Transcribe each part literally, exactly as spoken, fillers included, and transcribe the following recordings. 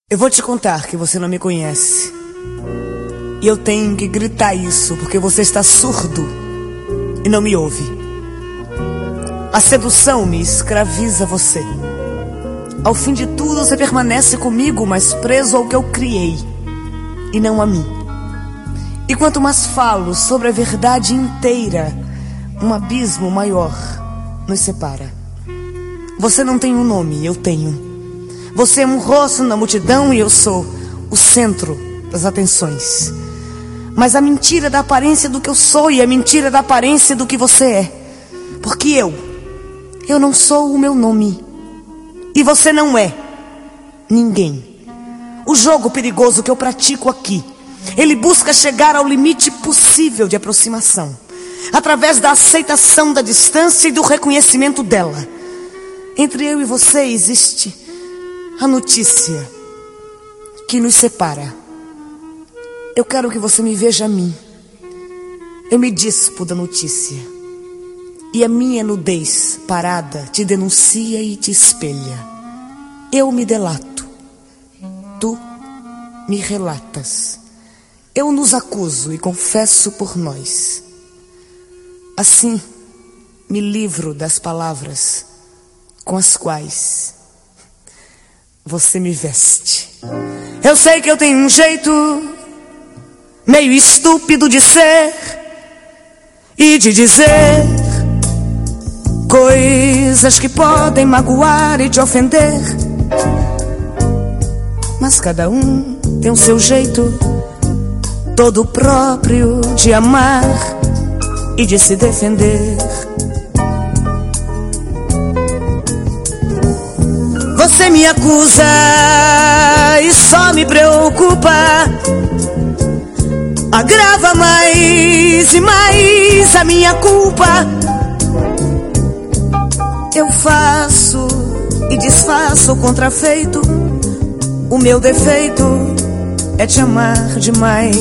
Eu vou te contar que você não me conhece. E eu tenho que gritar isso porque você está surdo e não me ouve. A sedução me escraviza você. Ao fim de tudo você permanece comigo, mas preso ao que eu criei e não a mim. E quanto mais falo sobre a verdade inteira, um abismo maior nos separa. Você não tem um nome, eu tenho. Você é um rosto na multidão e eu sou o centro das atenções. Mas a mentira da aparência do que eu sou e a mentira da aparência do que você é. Porque eu, eu não sou o meu nome. E você não é ninguém. O jogo perigoso que eu pratico aqui, ele busca chegar ao limite possível de aproximação, através da aceitação da distância e do reconhecimento dela. Entre eu e você existe a notícia que nos separa. Eu quero que você me veja a mim. Eu me dispo da notícia. E a minha nudez parada te denuncia e te espelha. Eu me delato. Tu me relatas. Eu nos acuso e confesso por nós. Assim, me livro das palavras com as quais você me veste. Eu sei que eu tenho um jeito meio estúpido de ser e de dizer coisas que podem magoar e te ofender. Mas cada um tem o seu jeito todo próprio de amar e de se defender. Você me acusa e só me preocupa, agrava mais e mais a minha culpa. Eu faço e desfaço o contrafeito. O meu defeito é te amar demais.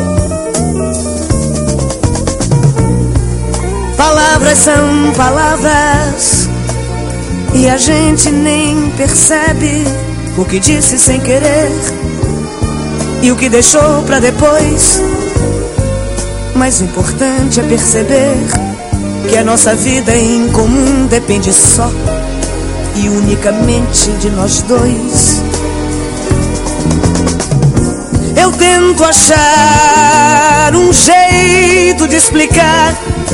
Palavras são palavras e a gente nem percebe o que disse sem querer e o que deixou pra depois. Mas o importante é perceber que a nossa vida em comum depende só e unicamente de nós dois. Eu tento achar um jeito de explicar.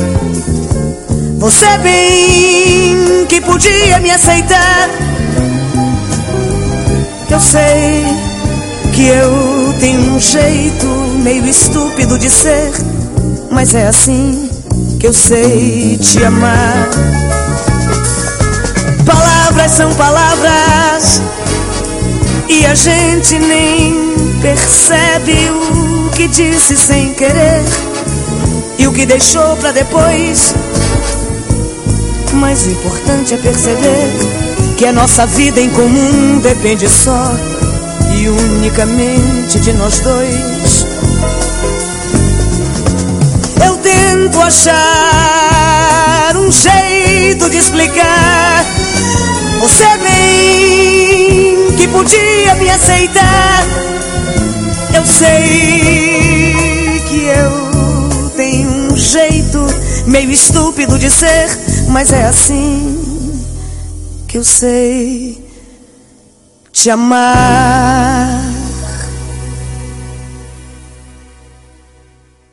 Você bem que podia me aceitar. Eu sei que eu tenho um jeito meio estúpido de ser, mas é assim que eu sei te amar. Palavras são palavras e a gente nem percebe o que disse sem querer e o que deixou pra depois. Mas o importante é perceber que a nossa vida em comum depende só e unicamente de nós dois. Eu tento achar um jeito de explicar. Você bem que podia me aceitar. Eu sei que eu tenho um jeito meio estúpido de ser, mas é assim que eu sei te amar.